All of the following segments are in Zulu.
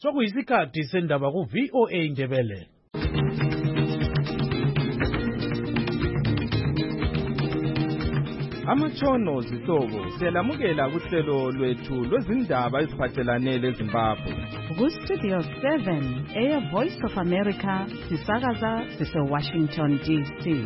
sokuyisikhathi sendaba ku-VOA Indebele. Amatshono zihlobo siyalamukela kuhlelo lwethu lwezindaba eziphathelane leZimbabwe. Ku-Studio 7 Air Voice of America sisakaza sise-Washington DC.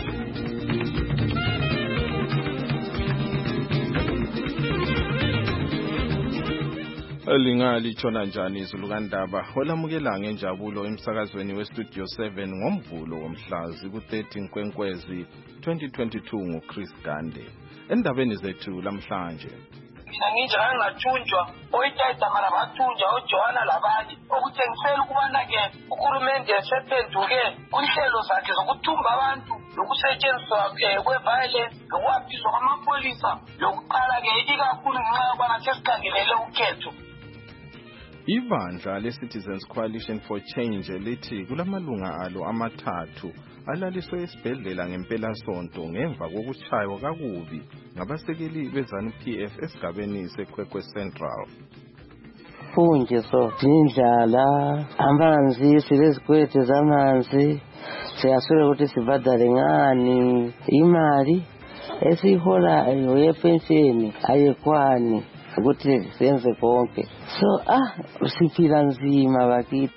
Lingalitshona njani izulu kandaba olamukela ngenjabulo emsakazweni weStudio 7 ngomvulo womhlazi ku-13 Nkwenkwezi 2022 nguChris Gande. Endabeni zethu lamhlanje mina nginje angathunjwa oyitayita mara bathunjwa oJohana labanye okutshengisela ukubana-ke uhulumende esephenduke kunhlelo zakhe zokuthumba abantu lokusetshenziswa kwe-violence lokuwaphizwa kwamapolisa lokuqala-ke ikakhulu ngenxa yokubana sesikhangelele ukhetho. Ibandla le-Citizens Coalition for Change lithi kulamalunga alo amathathu alaliswe esibhedlela ngempelasonto ngemva kokutshaywa kakubi ngabasekeli beZANU-PF esigabeni seKwekwe Central. Funje so indlala amanzi silezikwete zamanzi siyaswela ukuthi sibhadale ngani imali esiholayo yepensheni ayekwani ukuthi senze konke so siphila nzima bakithi.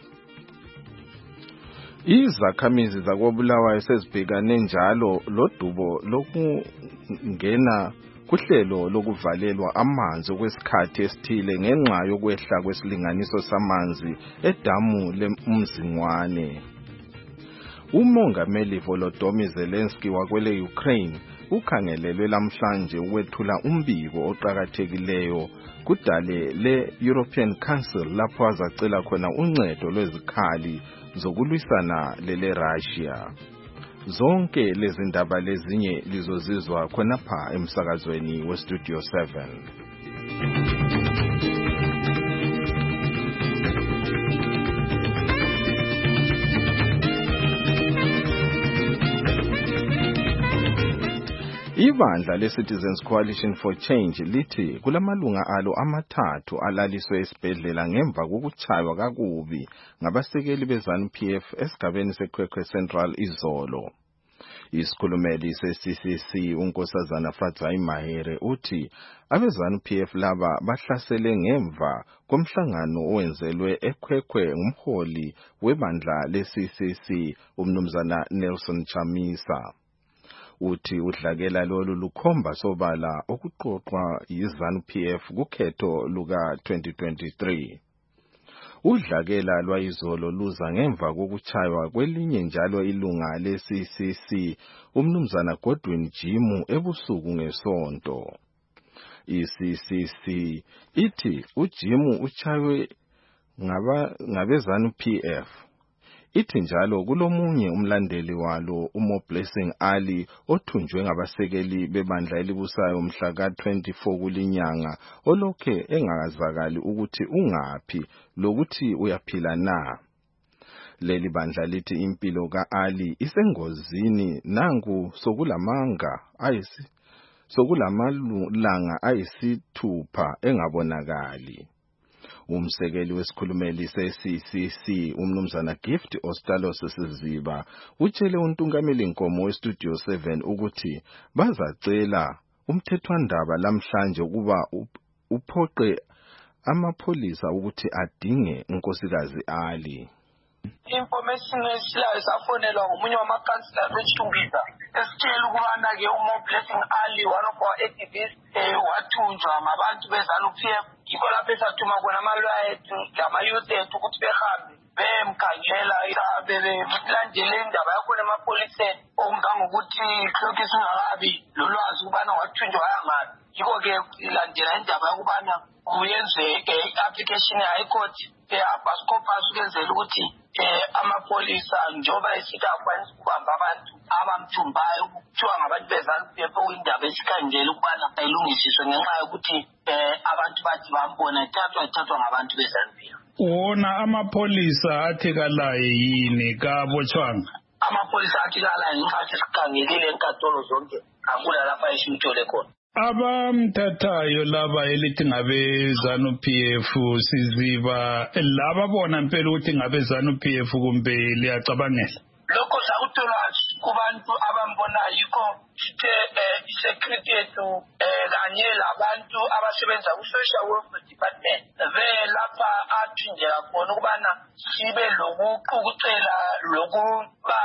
Izakhamizi zakoBulawayo sezibhekane njalo lodubo lokungena kuhlelo lokuvalelwa amanzi okwesikhathi esithile ngenxa yokwehla kwesilinganiso samanzi edamu leMzingwane. Umongameli Volodymyr Zelensky wakwele Ukraine ukhangelelwe lamhlanje ukwethula umbiko oqhakathekileyo kudale le-European Council lapho azacela khona uncedo lwezikhali zokulwisana lele-Russia. Zonke lezi ndaba lezinye lizozizwa khonapha emsakazweni weStudio 7. Ibandla le-Citizens Coalition for Change lithi kulamalunga alo amathathu alaliswe esibhedlela ngemva kokutshaywa kakubi ngabasekeli beZANU-PF esigabeni seKwekwe Central izolo. Isikhulumeli se-CCC uNkosazana Fadzai Mahere uthi abeZANU-PF laba bahlasele ngemva komhlangano owenzelwe eKwekwe ngumholi webandla le-CCC umnumzana Nelson Chamisa. Uthi udlakela lolu lukhomba sobala okuqoqwa yiZANU-PF kukhetho luka-2023. Udlakela lwayizolo luza ngemva kokutshaywa kwelinye njalo ilunga le-CCC umnumzana Godwin Jimu ebusuku ngesonto. I-CCC ithi uJimu utshaywe ngabeZANU-PF. Ithi njalo kulomunye umlandeli walo uMoblessing Ali othunjwe ngabasekeli bebandla elibusayo mhla ka-24 kulinyanga olokhe engakazakali ukuthi ungaphi lokuthi uyaphila na. Leli bandla lithi impilo ka-Ali isengozini nangu sokulamalanga ayisithupha engabonakali. Umsekeli wesikhulumeli se-CCC umnumzana Gift Ostalos Siziba utshele untungameli Nkomo weStudio 7 ukuthi bazacela umthethwandaba lamhlanje ukuba uphoqe amapolisa ukuthi adinge unkosikazi Ali. Information esilayo safonelwa ngomunye wamakhansila weChitungwiza esitshela ukubana-ke uMoblessing Ali one of our activists wathunjwa ngabantu beZANU-PF. Yikho lapho esathuma khona amalwaya ethu lama-youth ethu ukuthi behambe bemkhangela belandele indaba yakhona emapoliseni okungangokuthi lokhu singakabi lolwazi ukubana wathunjwa wayangaphi. Yikho-ke ilandela indaba yokubana kuyenzwe i-application ye-High Court ye-habeas corpus ukwenzela ukuthi amapolisa njengoba esithi akwanisa ukubamba abantu abamthumbayo kuthiwa ngabantu beZANU-PF okuyindaba esikhangela ukubana ayilungisiswe ngenxa yokuthi abantu bathi bambona ethathwa ngabantu beZANU-PF. Wona amapolisa athekalayo yini kabotshwanga? Amapolisa athekalayo ngenxa sikhangelile enkantolo zonke akula lapha esimthole khona. abamthathayo laba elithi ngabe ZANU-PF siziba laba bona impela ukuthi ngabe ZANU-PF kumbe liyacabangela lokho sakuthola kubantu abambonayo yikho sithe isecurity yethu kanye labantu abasebenza ku-social welfare department belapha athunjeka khona ukubana sibe lokuqukutela lokuba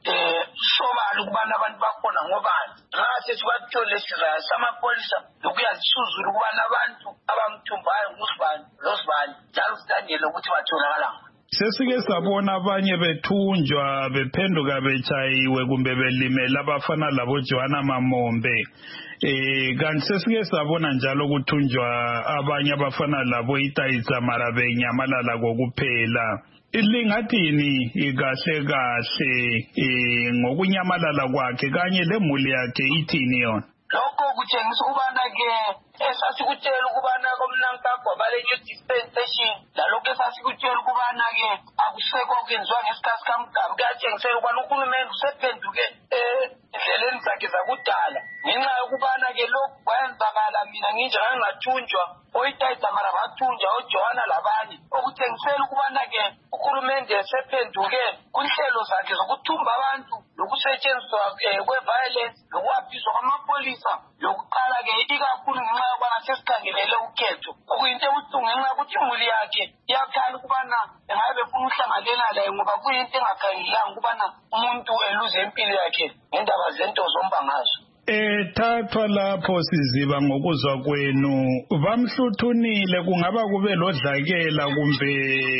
sobala ukubana abantu bakhona ngobani ngase sibathole sizaya samapholisa lokuyazisuzula ukubana abantu abamthumbayo ngusibani losibani njalo sidangele ukuthi batholakala sesike sabona abanye bethunjwa bephenduka bechayiwe kumbe belimela abafana labo Joanna Mamombe kanti sesike sabona njalo ukuthunjwa abanye abafana labo Itayitsa mara benyamalala kokuphela lingathini kahle kahle ngokunyamalala kwakhe kanye lemuli yakhe ithini yona lokho kutshengisa ukubana ke esasikutshela ukubana komnankagwa bale new dispensation lalokho esasikutshela ukubana ke akusekho okwenziwa ngesikhathi kaMgaba kuyatshengisela ukubana uhulumende usephenduke endleleni zakhe zakudala ngenxa yokubana ke lokhu kwayenzakala mina nginjengake ngathunjwa oyitayitsa mara bathunjwa oJohana labanye okutshengisela ukubana ke uhulumende esephenduke kunhlelo zakhe zokuthumba abantu lokusetshenziswa kwe-violence lokuwabhiswa kwamapolisa lokuqala ke ikakhulu ngenxa yokubana sesikhangelele ukhetho okuyinto ebuhlungu ngenxa yokuthi imuli yakhe iyakhala ukubana engabe befuna ukuhlanganela laye ngoba kuyinto engakhangelanga ukubana umuntu eluze impilo yakhe ngendaba zento zomba ngazo thathwa lapho siziba ngokuzwa kwenu bamhluthunile kungaba kube lodlakela kumbe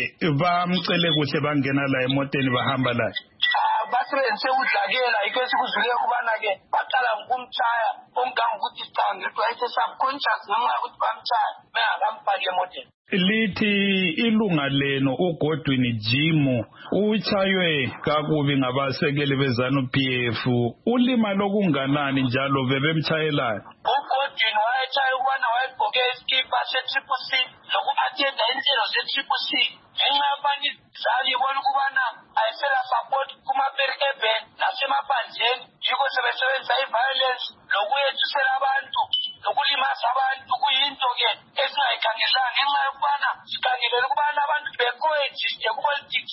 bamcele kuhle bangena la emoteni bahamba la basebenzise udlakela yikho esikuzwile ukubana-ke baqala ngokumtshaya omganga ukuthi sicangedwa ese-subconscious ngenxa yokuthi bamtshaya bengakamfaki emoteni lithi ilunga leno uGodwin Jimu utshaywe kakubi ngabasekeli beZANU-PF ulima lokunganani njalo bebemtshayelana uGodwin wayetshaya ukubana wayegqoke isikipa se-CCC loku-athenda inhlelo ze-CCC ngenxa yabani zali ibona ukubana ayisela support kuma-urban nasemaphandleni yikho sebesebenzisa i-violence lokuyethusela abantu lokulimaza abantu kuyinto-ke esingayikhangelanga ngenxa yokubana sikhangelele ukubana abantu be-coexiste ku-politics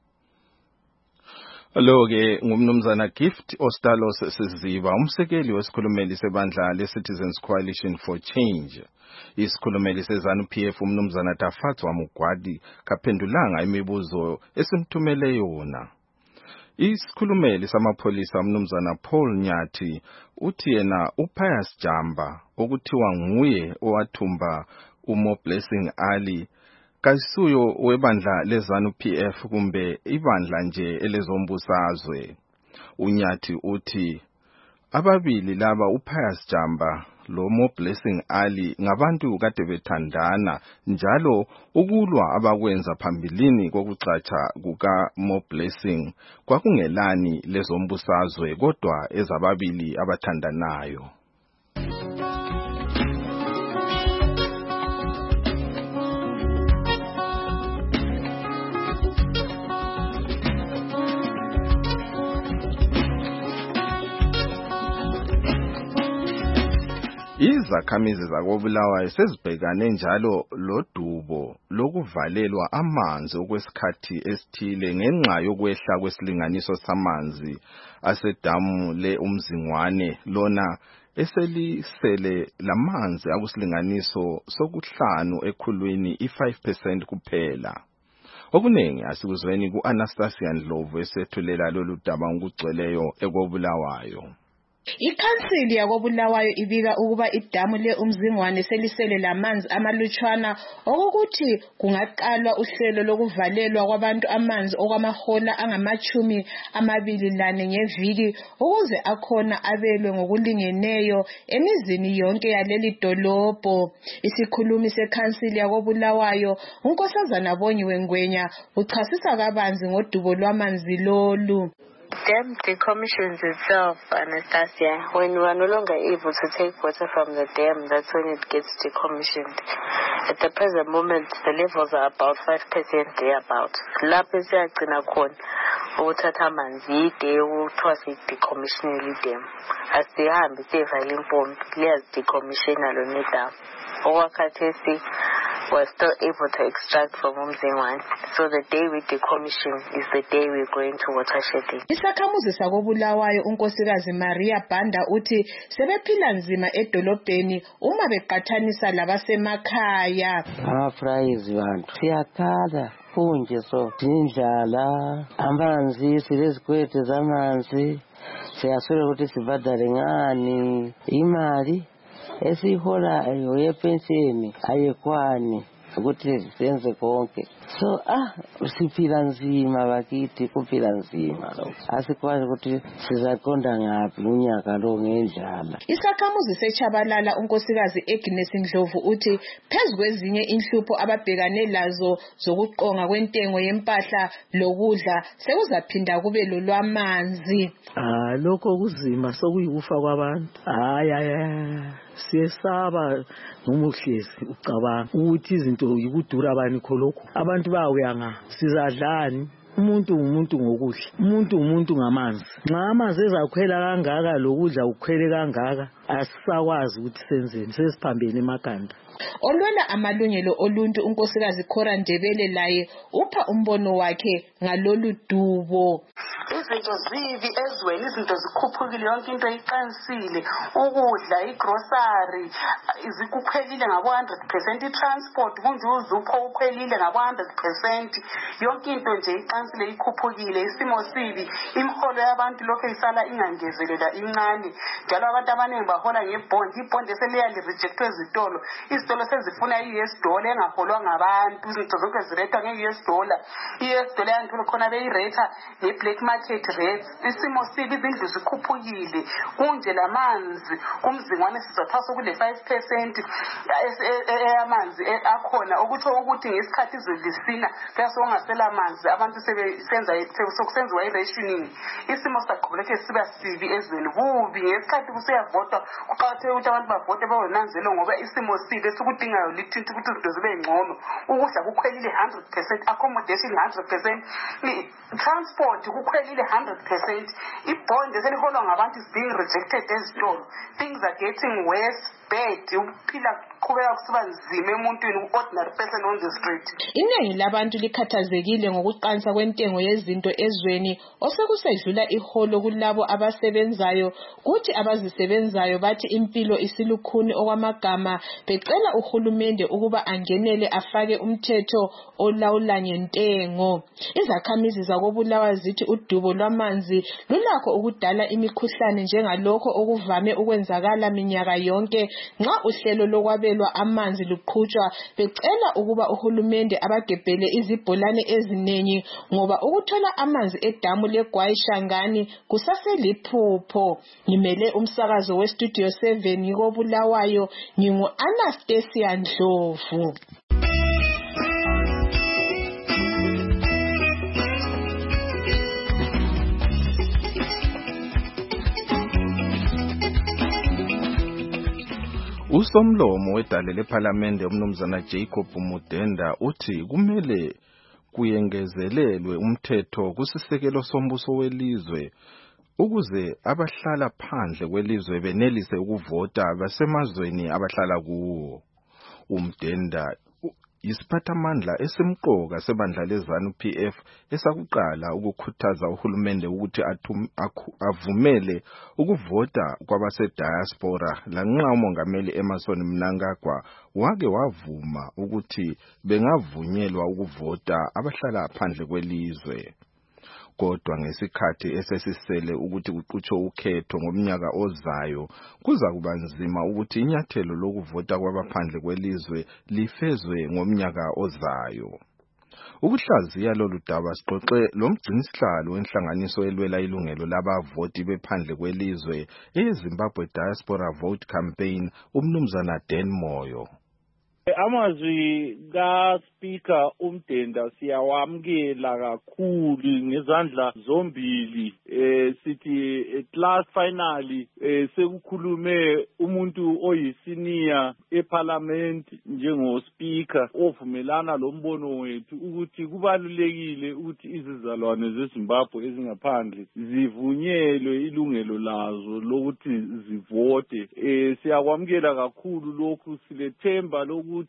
lo-ke ngumnumzana Gift Ostalos Siziba umsekeli wesikhulumeli sebandla le-Citizens Coalition for Change isikhulumeli seZANU-PF umnumzana Tafatswa Mugwadi kaphendulanga imibuzo esimthumele yona isikhulumeli samapholisa umnumzana Paul Nyathi uthi yena uPius Jamba okuthiwa nguye owathumba uMo Blessing Ali kayisuyo webandla leZANU-PF kumbe ibandla nje elezombusazwe uNyathi uthi ababili laba uPius Jamba lo Mo Blessing Ali ngabantu kade bethandana njalo ukulwa abakwenza phambilini kokuxatsha kuka Mo Blessing kwakungelani lezombusazwe kodwa ezababili abathandanayo izakhamizi zakoBulawayo sezibhekane njalo lodubo lokuvalelwa amanzi okwesikhathi esithile ngenxa yokwehla kwesilinganiso samanzi asedamu leUmzingwane lona eselisele lamanzi akusilinganiso sokuhlanu ekhulwini i5% kuphela okuningi asikuzweni kuAnastasia Ndlovu esethulela lolu daba ngokugcweleyo ekoBulawayo Ikhansili yakoBulawayo ibika ukuba idamu leUmzingwane selisele lamanzi amalutshwana okuthi kungaqalwa uhlelo lokuvalelwa kwabantu amanzi okwamahola angama-24 ngeviki ukuze akhona abelwe ngokulingeneyo emizini yonke yaleli dolobho. Isikhulumi sekhansili yakoBulawayo uNkosazana Bonyiwe Ngwenya uchasisa kabanzi ngodubo lwamanzi lolu. Dam decommissions itself, Anastasia, when we are no longer able to take water from the dam, that's when it gets decommissioned. At the present moment, the levels are about 5% thereabout. Lapho siyagcina khona ukuthatha amanzi ide kuthiwa si-decommissionele idam. Asihambe siyevale impompi liyazi-decommissiona lona idamu. Okwakhathesi we're still able to extract from Umzingwane. So the day we decommission is the day we're going to watershedding. Isakhamuzi sakobulawayo unkosikazi Maria Banda uthi sebephila nzima edolobheni uma beqathanisa labasemakhaya. Abafrayizi bantu siyakhala kunje so indlala amanzi silezikwete zamanzi siyaswela ukuthi sibhadale ngani imali esiholayo yepensheni ayekwani ukuthi senze konke. So siphila nzima bakithi, kuphila nzima lo. Asikwazi ukuthi sizaqonda ngaphi unyaka lo ngendlala. Isakhamuzi seChabalala unkosikazi Agnes Ndlovu uthi phezukwezinye inhlupho ababhekane lazo zokuqonga kwentengo yempahla lokudla sekuzaphinda kube lolwamanzi. Lokho kuzima sokuyikufa kwabantu. Siyesaba ngomuhlezi ucabanga ukuthi izinto yikudura bani kholokho. Abantu bawuyanga sizadlani. Umuntu ngokudla, umuntu ngamanzi. Nxa amanzi ezakhwela kangaka lokudla ukhwele kangaka asisakwazi ukuthi senzeni, sesiphambene emakhanda. Olwela amalungelo oluntu unkosikazi Cora Ndebele laye upha umbono wakhe ngalolu dubo. Izinto zivi ezweni, izinto zikhuphukile, yonke into iqansile, ukudla, igrocery izikukhwelile ngabo 100%, itransport kunjuzu upho ukhwelile ngabo 100%, yonke into nje iqansile ikhuphukile, isimo sibi, imiholo yabantu lokho isala ingangezelela incane, njalo abantu abaningi bahola ngebond, ibond eseliyali rejectwe ezitolo, izitolo sezifuna i-US$ engaholwa ngabantu, izinto zonke zirethwa nge-US$, i-US$ yantu khona beyireta nge-black market rates, isimo sibi, izindlu zikhuphukile, kunje lamanzi kumzingwane sizothatha kule 5% eyamanzi akhona, ukuthi ngesikhathi izulu lisina kuyasongasela amanzi abantu sokusenziwa i-rationing, isimo saqhubeka siba sibi ezweni kubi. Ngesikhathi kusiyavotwa kuqakathekile ukuthi abantu bavote bawenanzelo ngoba isimo sibi esikudingayo lithinta ukuthi izinto zibe ngcono, ukudla kukhwelile 100%, accommodation 100%, transport kukhwelile 100%, ibond eseliholwa ngabantu is being rejected ezitolo, things are getting worse, bad, ukuphila qhubeka kusiba nzima emuntwini, ordinary person on the street. Iningi labantu likhathazekile ngokuqansa kwentengo yezinto ezweni osekusedlula iholo kulabo abasebenzayo, kuthi abazisebenzayo bathi impilo isilukhuni okwamagama, becela uhulumende ukuba angenele afake umthetho olawula ngentengo. Izakhamizi zakobulawa zithi udubo lwamanzi lulakho ukudala imikhuhlane njengalokho okuvame ukwenzakala minyaka yonke nxa uhlelo lokwabelwa amanzi luqhutshwa, becela ukuba uhulumende abagebhele izibholane ezinengi ngoba ukuthola amanzi edamu leGwayi Shangani kusaseliphupho. Ngimele umsakazo weStudio 7 kobulawayo, ngingu Anastasia Ndlovu. Usomlomo wedale lePhalamende umnumzana Jacob Mudenda uthi kumele kuyengezelelwe umthetho kusisekelo sombuso welizwe ukuze abahlala phandle kwelizwe benelise ukuvota basemazweni abahlala kuwo. Umdenda isiphathamandla esimqoka sebandla leZANU-PF esakuqala ukukhuthaza uhulumende ukuthi avumele ukuvota kwabase-diaspora lanxa umongameli Emmerson Mnangagwa wake wavuma ukuthi bengavunyelwa ukuvota abahlala phandle kwelizwe. Kodwa ngesikhathi esesisele ukuthi kuqhutshwe ukhetho ngomnyaka ozayo kuza kuba nzima ukuthi inyathelo lokuvota kwabaphandle kwelizwe lifezwe ngomnyaka ozayo. Ukuhlaziya lolu daba sixoxe lomgcinisihlalo wenhlanganiso elwela ilungelo labavoti bephandle kwelizwe eZimbabwe Diaspora Vote Campaign umnumzana Dan Moyo. Amazwi kaSpeaker uMdenda siyawamkela kakhulu ngezandla zombili. Sithi at last finally sekukhulume umuntu oyisenior eParliament njengoSpeaker ovumelana lombono wethu ukuthi kubalulekile ukuthi izizalwane zeZimbabwe ezingaphandle zivunyelwe ilungelo lazo lokuthi zivote. Siyakwamkela kakhulu lokhu, silethemba lokuthi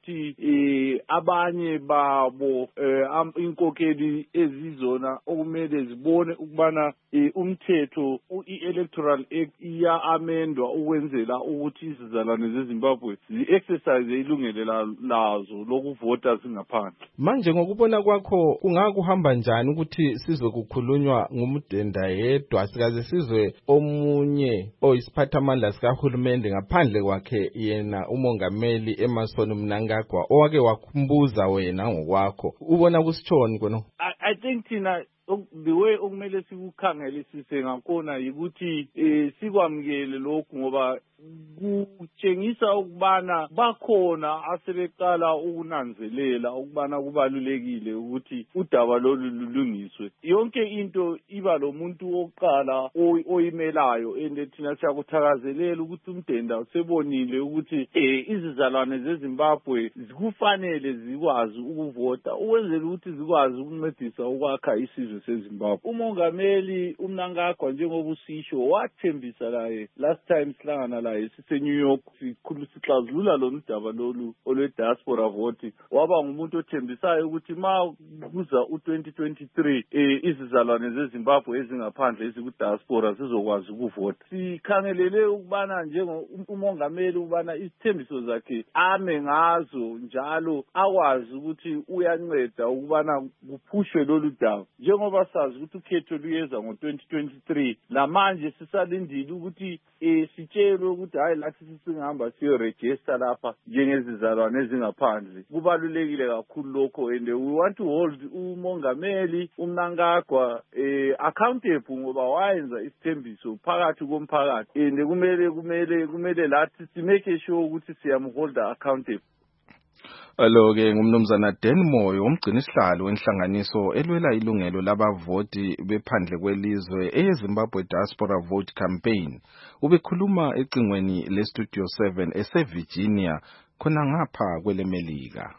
abanye babo inkokeli ezizona okumele zibone ukubana umthetho i-Electoral Act iya-amendwa ukwenzela ukuthi izizalwane zeZimbabwe zi-exercise ilungelo lazo lokuvota zingaphandle. Manje ngokubona kwakho kungakuhamba njani ukuthi sizwe kukhulunywa ngumdenda yedwa sikaze sizwe omunye oyisiphathamandla sikahulumende ngaphandle kwakhe yena umongameli Emmerson Mnangagwa owake wakumbuza wena ngokwakho ubona kusitshoni kono? I think thina the way okumele sikukhangelisise ngakhona yikuthi sikwamukele lokhu ngoba kutshengisa ukubana bakhona asebeqala ukunanzelela ukubana kubalulekile ukuthi udaba lolu lulungiswe. Yonke into iba lo muntu oqala oyimelayo ende thina siyakuthakazelela ukuthi uMdenda usebonile ukuthi izizalwane zeZimbabwe kufanele zikwazi ukuvota ukwenzela ukuthi zikwazi ukuncedisa ukwakha isizwe seZimbabwe. Umongameli uMnangagwa njengoba usisho wathembisa laye last time sihlangana laye sise-New York sixazulula lolu daba lolu olwe-diaspora vote. Waba ngumuntu othembisayo ukuthi ma kuza u-2023 izizalwane zeZimbabwe ezingaphandle eziku-diaspora zizokwazi ukuvota. Sikhangelele ukubana njengomongameli ukubana isithembiso zakhe ame ngazo njalo akwazi ukuthi uyanceda ukubana kuphushwe lolu daba. Njengoba sazi ukuthi ukhetho luyeza ngo-2023 lamanje sisalindile ukuthi sitshelwe ukuthi hayi lathi sisingahamba siyorejista lapha njengezizalwane ezingaphandle. Kubalulekile kakhulu lokho and we want to hold umongameli uMnangagwa accountable ngoba wayenza isithembiso phakathi komphakathi and kumele lathi simake sure ukuthi siyamholda accountable. Alo-ke ngumnumzana Dan Moyo umgcini sihlalo wenhlanganiso elwela ilungelo labavoti bephandle kwelizwe eyeZimbabwe Diaspora Vote Campaign. Ubekhuluma ecingweni leStudio 7 eseVirginia khona ngapha kwelemelika.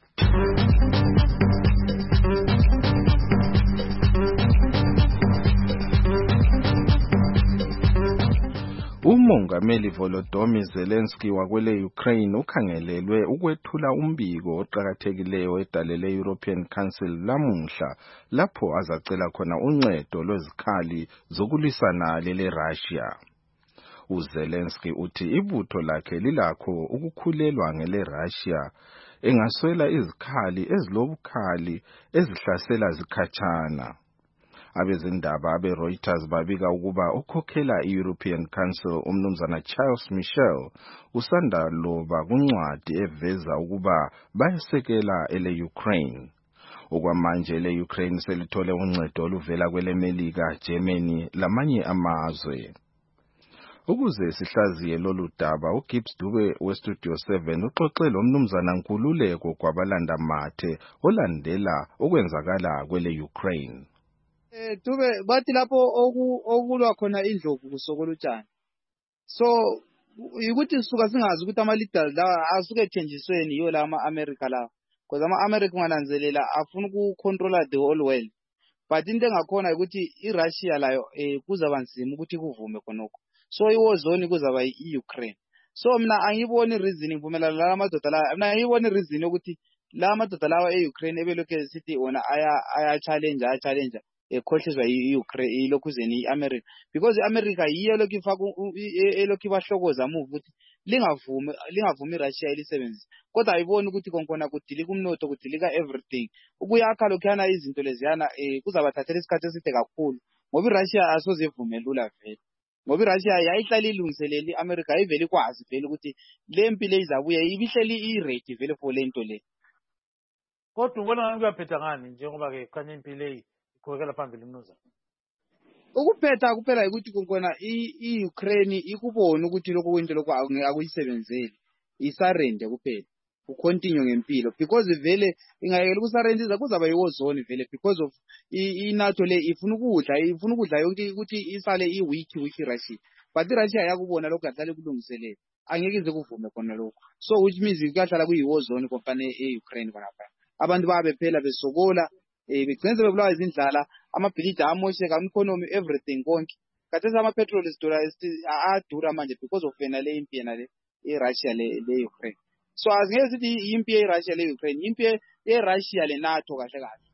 Umongameli Volodymyr Zelensky wakwele Ukraine ukhangelelwe ukwethula umbiko oqhakathekileyo edalele European Council lamuhla lapho azacela khona uncedo lwezikhali zokulisana leRussia. uZelensky uthi ibutho lakhe lilakho ukukhulelwa ngeleRussia engaswela izikhali ezilobukhali ezihlasela zikhatshana. Abezindaba abeReuters babika ukuba ukhokhela iEuropean Council umnumzana Charles Michel usanda loba kuncwadi eveza ukuba bayesekela ele-Ukraine. Okwamanje le-Ukraine selithole uncedo oluvela kwelemelika, Germany lamanye amazwe. Ukuze sihlaziye lolu daba uGibbs Dube weStudio 7 uxoxe lo mnumzana Nkululeko kwabalanda mathe olandela okwenzakala kwele-Ukraine. Dube bathi lapho okulwa khona indlovu kusokola utshani. So ukuthi sisuka singazi ukuthi ama-leaders lawa asuke ethenjisweni yiyo la ama-America lawa. Because ama-America ungananzelela afuna ukucontrola the whole world. But into engakhona ukuthi iRussia layo kuzaba nzima ukuthi kuvume khonokho. So iwar zone kuzaba i-Ukraine. So mina angiboni reason ngivumelana la madoda la. Mina angiboni reason ukuthi la madoda lawa e-Ukraine ebelokhe sithi wona aya challenge ekhohlezwa i-Ukraine ilokhuzeni i-America because i-America yiyo lokhu ifaka elokhu ibahlokoza move ukuthi lingavumi iRussia ilisebenzise kodwa ayiboni ukuthi konkona kudilika umnotho kudilika everything ukuyakha lokhuyana izinto leziyana kuzabathathela isikhathi eside kakhulu ngoba iRussia asoze ivume lula vele ngoba iRussia yayihlala ilungiselele i-America ayivele ikwazi vele ukuthi le mpilo izabuya ibihleli i-ready vele for le nto le. Kodwa ubona kuyaphetha ngani njengoba ke khanya impilo kukhokela phambili mnuzana. Ukuphetha kuphela ukuthi konkona i-Ukraine ikubona ukuthi lokho kwento lokho akuyisebenzeli isarende kuphela ucontinue ngempilo because vele ingayekela ukusarentiza kuzaba yi-war zone vele because of i-NATO le ifuna ukudla yonke ukuthi isale i-weak Russia but i-Russia yakubona lokho kahlale kulungiselela angeke ize kuvume khona lokho so which means kuyahlala kuyi-war zone kompane e-Ukraine khonapha abantu babe phela besokola begcine sebebulawa izindlala amabhilidi amosheka economy everything konke kathesi ama-petrol adura manje because of yena le impi yena le i-Russia le Ukraine so asingeke sithi impi ye-Russia le Ukraine impi ye-Russia le NATO kahle kahle.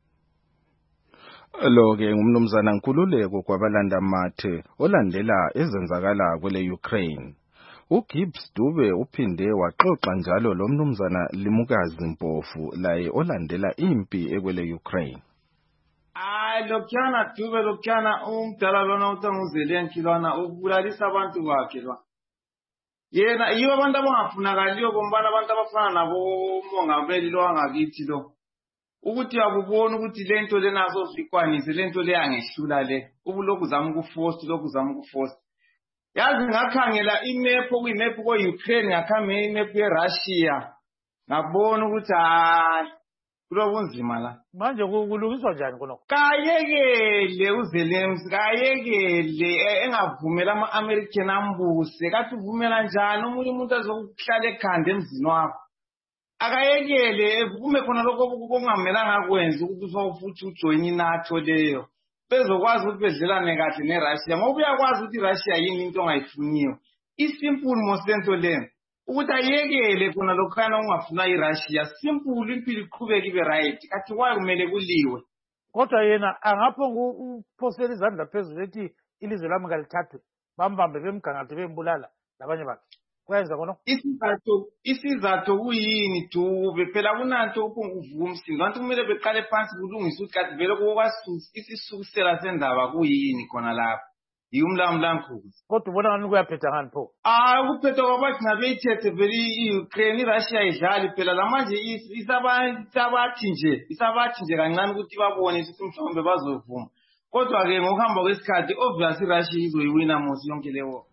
Lo-ke ngumnumzana Nkululeko kwabalanda mathe olandela ezenzakala kwele Ukraine. uGibbs Dube uphinde waxoxa njalo lo mnumzana Limukazi Mpofu laye olandela impi ekwele Ukraine. Lokhana Dube lokhana umdala lona uTanguzelenki lona ubulalisa abantu bakhe lona. Yena yibo abantu abangafunakaliyo bombana abantu abafana nabo mongameli lo angakithi lo. Ukuthi akubona ukuthi lento lenazo zikwanise lento le yangehlula le. Ubuloku zama ukuforce Yazi ngakhangela imap okuyimap ko-Ukraine ngakhangela imap ye-Russia. Ngabona ukuthi kulobunzima la. Manje kulungiswa njani khonokho? Kayekele uZelensky kayekele engavumela ama-American ambuse kathi uvumela njani umunye umuntu azokuhlala ekhanda emzini wakho. Akayekele evume khona lokho okungamelanga akwenza ukuthi ufuthi ujoin iNATO leyo. Bezokwazi ukuthi bedlelane kahle neRussia ngoba uyakwazi ukuthi iRussia yini into ongayifuniyo. Isimple mosento le ukuthi ayekele khona lokhana ungafuna iRussia simple impilo iqhubeke ibe right kathi kwaye kumele kuliwe. Kodwa yena angapho uphosela izandla phezulu ethi ilizwe lami ngalithathe bambambe bemgangathe bembulala labanye bakhe. Kwenza khona isizathu kuyini Dube phela kunanto ukuvuma umsindo abantu kumele beqale phansi kulungisa ukuthi kathi vele kokwasusa isisusela sendaba kuyini khona lapha yumlamlankhulu kodwa ubona ngani kuyaphetha ngani pho ukuphetha kwabathi nabeyithethe vele i-Ukraine iRussia idlali phela lamanje isabathi nje kancane ukuthi babone ukuthi mhlawumbe bazovuma kodwa ke ngokuhamba kwesikhathi obviously iRussia izoyiwina mosi yonke lewo.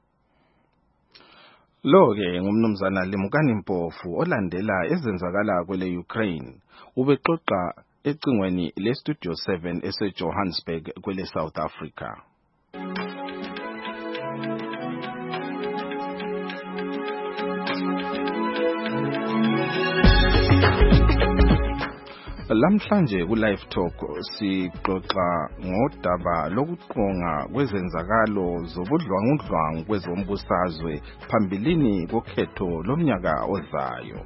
Lo-ke ngumnumzana Limukani Mpofu olandela ezenzakala kwele Ukraine ubexoxa ecingweni leStudio 7 eseJohannesburg kwele South Africa. Lamhlanje ku Live Talk sixoxa ngodaba lokuqonga kwezenzakalo zobudlwangudlwangu kwezombusazwe phambilini kokhetho lomnyaka ozayo.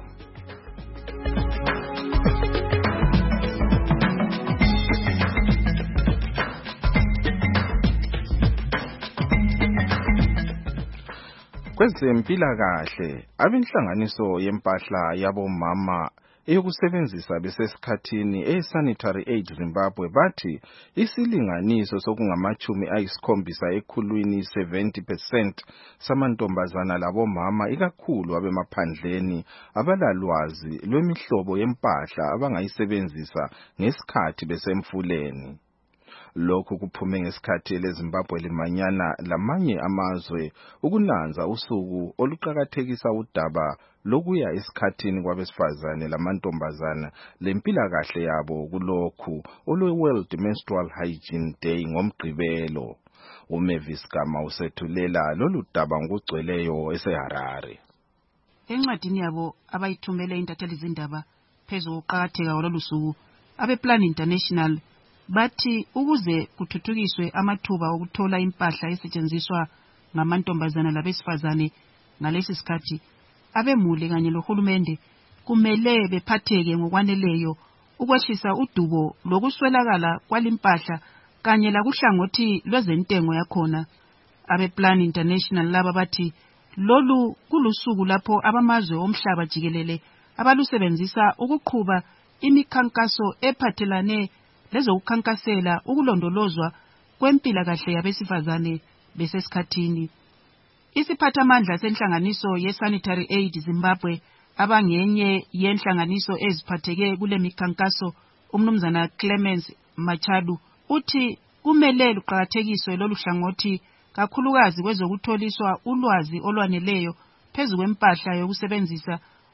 Kwezempilakahle abenhlanganiso yempahla yabomama eyokusebenzisa besesikhathini e-Sanitary Aid Zimbabwe bathi isilinganiso sokungama-70 ekhulwini 70% samantombazana labomama ikakhulu abemaphandleni abalalwazi lwemihlobo yempahla abangayisebenzisa ngesikhathi besemfuleni. Lokhu kuphume ngesikhathi leZimbabwe limanyana lamanye amazwe ukunanza usuku oluqhakathekisa udaba lokuya esikhathini kwabesifazane lamantombazana lempilakahle yabo kulokhu olwe-World Menstrual Hygiene Day ngomgqibelo. uMavis Gama usethulela lolu daba ngokugcweleyo eseHarare. Encwadini yabo abayithumele intatheli zindaba phezu kokuqhakatheka kwalolu suku abePlan International bathi ukuze kuthuthukiswe amathuba okuthola impahla esetshenziswa ngamantombazana labesifazane ngalesi sikhathi abemuli kanye lohulumende kumele bephatheke ngokwaneleyo ukwehlisa udubo lokuswelakala kwalimpahla kanye lakuhlangothi lwezentengo yakhona. AbePlan International laba bathi lolu kulusuku lapho abamazwe omhlaba jikelele abalusebenzisa ukuqhuba imikhankaso ephathelane lezokukhankasela ukulondolozwa kwempilakahle yabesifazane besesikhathini. Isiphathamandla senhlanganiso ye-Sanitary Aid Zimbabwe abangenye yenhlanganiso eziphatheke kule mikhankaso umnumzana Clemens Machalu uthi kumele luqhakathekiswe lolu hlangothi kakhulukazi kwezokutholiswa ulwazi olwaneleyo phezu kwempahla yokusebenzisa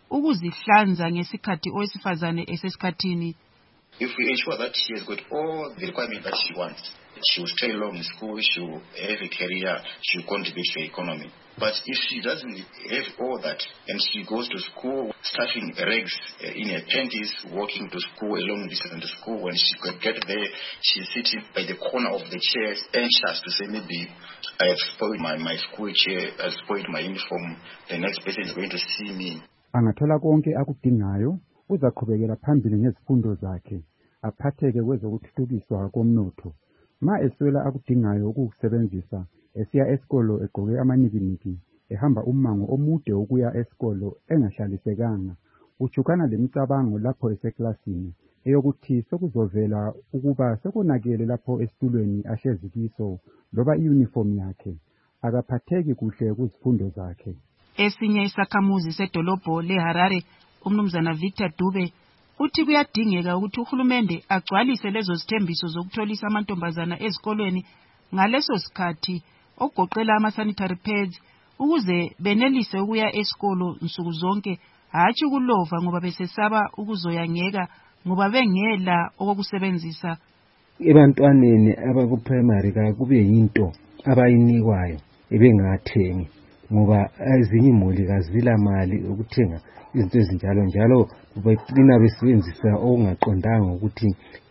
ukuzihlanza ngesikhathi owesifazane esesikhathini. If we ensure that she has got all the requirements that she wants, she will stay long in school, she will have a career, she will contribute to the economy. But if she doesn't have all that and she goes to school, stuffing rags in her panties, walking to school a long distance to school, when she could get there, she's sitting by the corner of the chair, anxious to say, maybe I have spoiled my school chair, I have spoiled my uniform, the next person is going to see me. Angathola konke akudingayo, uzaqhubekela phambili ngezifundo zakhe, aphatheke kwezokuthuthukiswa komnotho. Ma eswela akudingayo ukukusebenzisa, esiya esikolo egqoke amanikiniki, ehamba umango omude ukuya esikolo engahlalisekanga, ujukana lemicabango lapho eseklasini, eyokuthi sokuzovela ukuba sekonakele lapho esitulweni ahlezi kiso, loba iuniform yakhe, akaphatheki kuhle kuzifundo zakhe. Esinye isakhamuzi sedolobho leHarare, umnumzana Victor Dube, uthi kuyadingeka ukuthi uhulumende agcwalise lezo zithembiso zokutholisa amantombazana ezikolweni ngaleso sikhathi, okugoqela ama-sanitary pads, ukuze benelise ukuya esikolo nsuku zonke, hatshi ukulova ngoba besesaba ukuzoyangeka ngoba bengela okokusebenzisa. Ebantwaneni abakuprimary kube yinto abayinikwayo ebengathengi ngoba ezinye imuli kazila mali ukuthenga izinto ezinjalo njalo beklina besebenzisa okungaqondanga ukuthi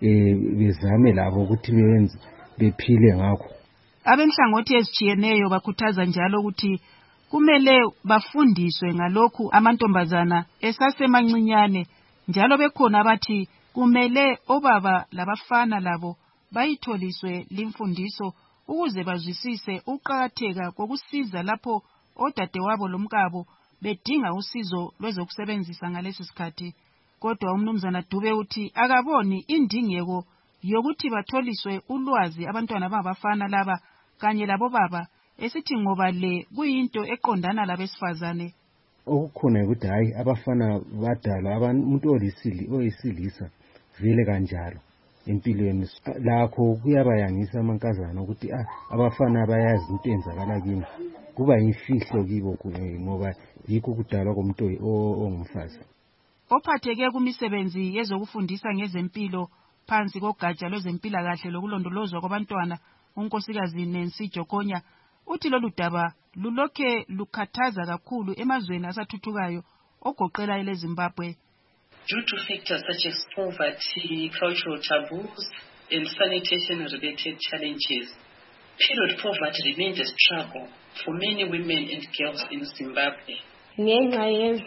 bezame labo ukuthi beyenze bephile ngakho. Abenhlangothi ezijiyeneyo bakhuthaza njalo ukuthi kumele bafundiswe ngalokhu amantombazana esasemancinyane, njalo bekhona abathi kumele obaba labafana labo bayitholiswe limfundiso ukuze bazwisise ukuqakatheka kokusiza lapho odadewabo lomkabo bedinga usizo lwezokusebenzisa ngalesi sikhathi. Kodwa umnumzana Dube uthi akaboni indingeko yokuthi batholiswe ulwazi abantwana babafana laba kanye labo baba, esithi ngoba le kuyinto eqondana labesifazane. Okukhona ukuthi hayi abafana badala umuntu oyisilisa vele kanjalo empilweni, lakho kuyabayangisa amankazana ukuthi abafana bayazi into enzakala kimi, kuba yimfihlo kibo ngoba yikho kudalwa komuntu ongumfazi. Ophatheke kumisebenzi yezokufundisa ngezempilo phansi kogatsha lwezempilakahle lokulondolozwa kwabantwana, unkosikazi Nancy Jokonya, uthi lolu daba lulokhe lukhathaza kakhulu emazweni asathuthukayo ogoqela eleZimbabwe. Due to factors such as poverty, cultural taboos, and sanitation-related challenges, period poverty remains a struggle for many women and girls in Zimbabwe. Ngenxa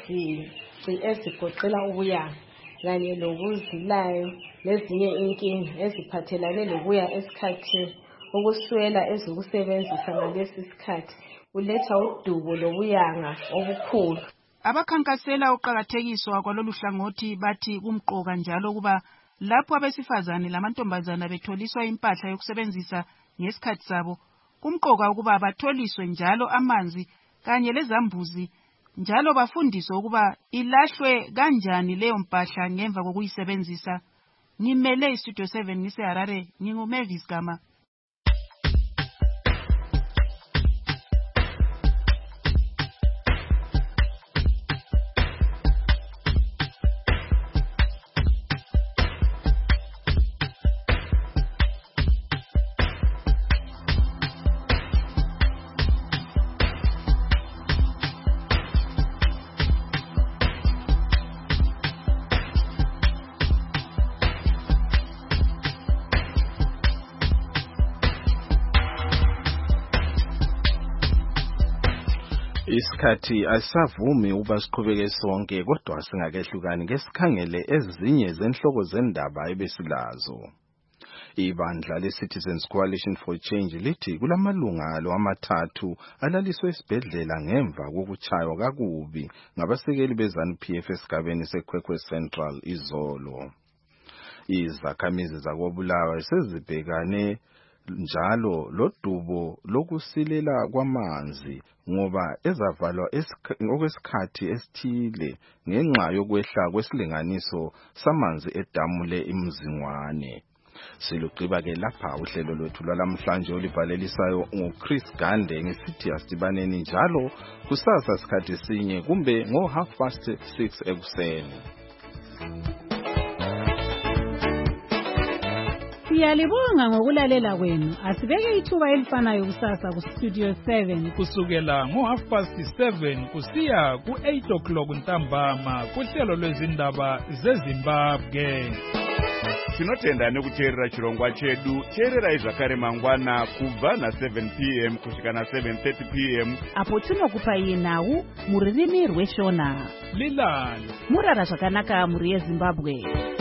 yezici ezigoqela ubuyanga kanye lokuzilayo lezinye inkinga eziphathelane lokuya esikhathini, ukuswela ezokusebenzisa ngalesi sikhathi kuletha udubo lobuyanga obukhulu. Abakhankasela uqakathekiswa kwalolu hlangothi bathi kumqoka njalo ukuba lapho abesifazane lamantombazana betholiswa impahla yokusebenzisa ngesikhathi sabo, kumqoka ukuba batholiswe njalo amanzi kanye lezambuzi, njalo bafundiswe ukuba ilahlwe kanjani leyo mpahla ngemva kokuyisebenzisa. Ngimele iStudio 7 ngiseHarare, nginguMavis Gama. Isikhathi asavumi uba siqhubeke sonke, kodwa singakehlukani ngesikhangele ezinye zenhloko zendaba ebesilazo. Ibandla le-Citizens Coalition for Change lithi kulamalunga alo amathathu alaliswe esibhedlela ngemva kokutshaywa kakubi ngabasekeli beZANU-PF esigabeni seKwekwe Central izolo. Izakhamizi zakoBulawayo sezibhekane njalo lodubo lokusilela kwamanzi ngoba ezavalwa okwesikhathi esithile ngenxa yokwehla kwesilinganiso samanzi edamu leMzingwane. Silugqiba-ke lapha uhlelo lwethu lwalamhlanje olibhalelisayo nguChris Gande ngesithi asidibaneni njalo kusasa sikhathi sinye kumbe ngo6:30 ekuseni. Siyalibonga ngokulalela kwenu. Asibeke ithuba elifanayo kusasa ku Studio 7 kusukela ngo7:30 kusiya ku8 ntambama kuhlelo lwezindaba zeZimbabwe. Tinotenda nekuteerera chirongwa chedu. Teerera zvakare mangwana kubva na7 p.m. kusvika na7:30 p.m. apo tinokupa nhau muririmi rweshona. Lilani murara zvakanaka muri yeZimbabwe.